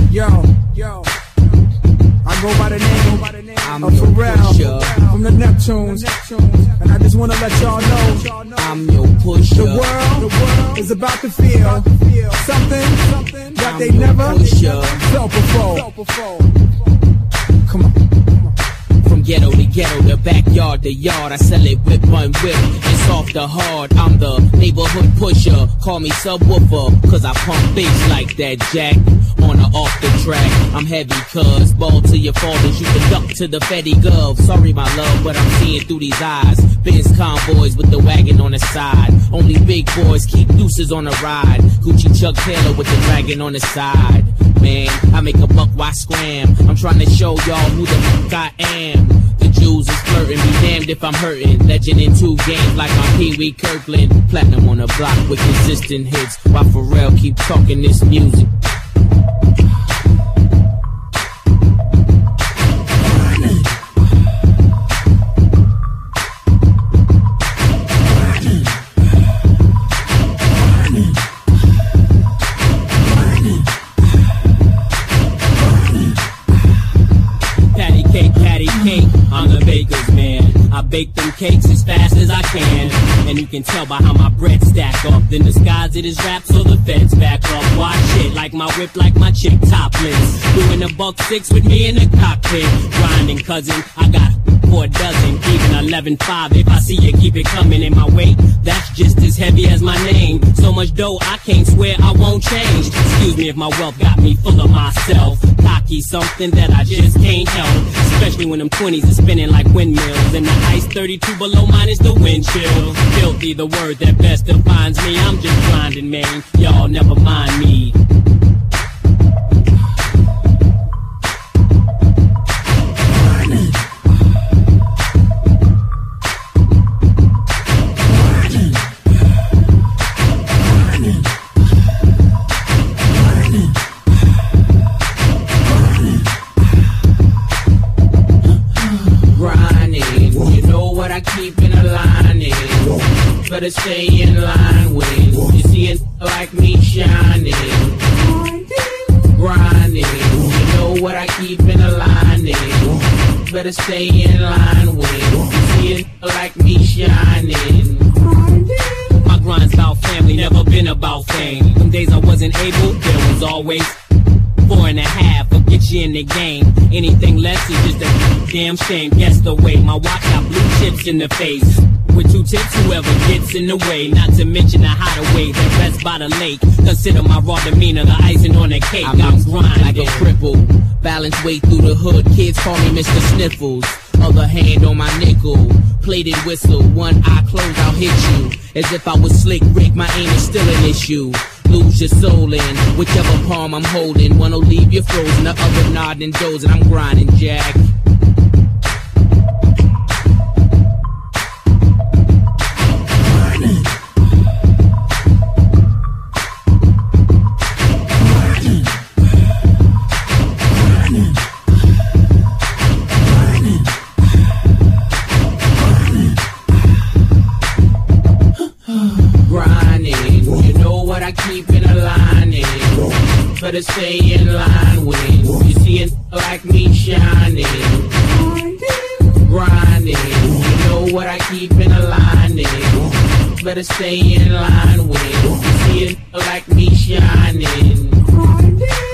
Yo, I go by the name of Pharrell from the Neptunes, and I just wanna let y'all know I'm your pusher. The world is about to feel something that they never felt before. Come on. From ghetto to ghetto, the backyard to yard, I sell it whip on whip, it's off the hard. I'm the neighborhood pusher, call me subwoofer, cause I pump bass like that, Jack. On or off the track, I'm heavy cuz, ball to your fathers, you can duck to the Fetty Gov. Sorry my love, but I'm seeing through these eyes. Benz convoys with the wagon on the side. Only big boys keep deuces on the ride. Gucci Chuck Taylor with the dragon on the side. Man, I make a buck, why scram? I'm trying to show y'all who the fuck I am. The Jews is flirting, be damned if I'm hurting. Legend in 2 games like I'm Pee Wee Kirkland. Platinum on the block with consistent hits, while Pharrell keep talking this music. I'm the baker's man. I bake them cakes as fast as I can, and you can tell by how my bread stack up. Then disguise it as rap so the feds back up. Watch it like my whip, like my chick topless. Doing a $1.6 with me in the cockpit. Grinding, cousin, I got 4 dozen, even 11.5. If I see you keep it coming in my weight, that's just as heavy as my name. So much dough I can't swear I won't change. Excuse me if my wealth got me full of myself. Cocky, something that I just can't help. Especially when them 20s are spinning like windmills, and the ice 32 below mine is the wind chill. Filthy, the word that best defines me. I'm just grinding, man. Y'all never mind me. Better stay in line when you see it like me shining, grinding. You know what I keep in a line. Better stay in line when you see it like me shining. My grind's about family, never been about fame. Them days I wasn't able, there was always 4.5 will get you in the game. Anything less is just a damn shame. Guess the way my watch got blue chips in the face. With 2 tips, whoever gets in the way. Not to mention the hideaway that rests by the lake. Consider my raw demeanor the icing on the cake. I'm grinding like a cripple, balance way through the hood. Kids call me Mr. Sniffles. Other hand on my nickel, plated whistle. One eye closed, I'll hit you. As if I was Slick Rick, my aim is still an issue. Lose your soul in whichever palm I'm holding. One will leave you frozen, the other nodding and dozing. I'm grinding, Jack. Better stay in line when you see it like me shining, grinding. You know what I keep in a line. Better stay in line when you see it like me shining.